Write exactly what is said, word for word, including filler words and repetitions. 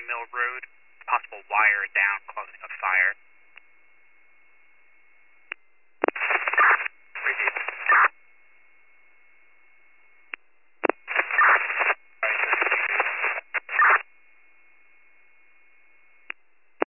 Mill Road. Possible wire down causing a fire.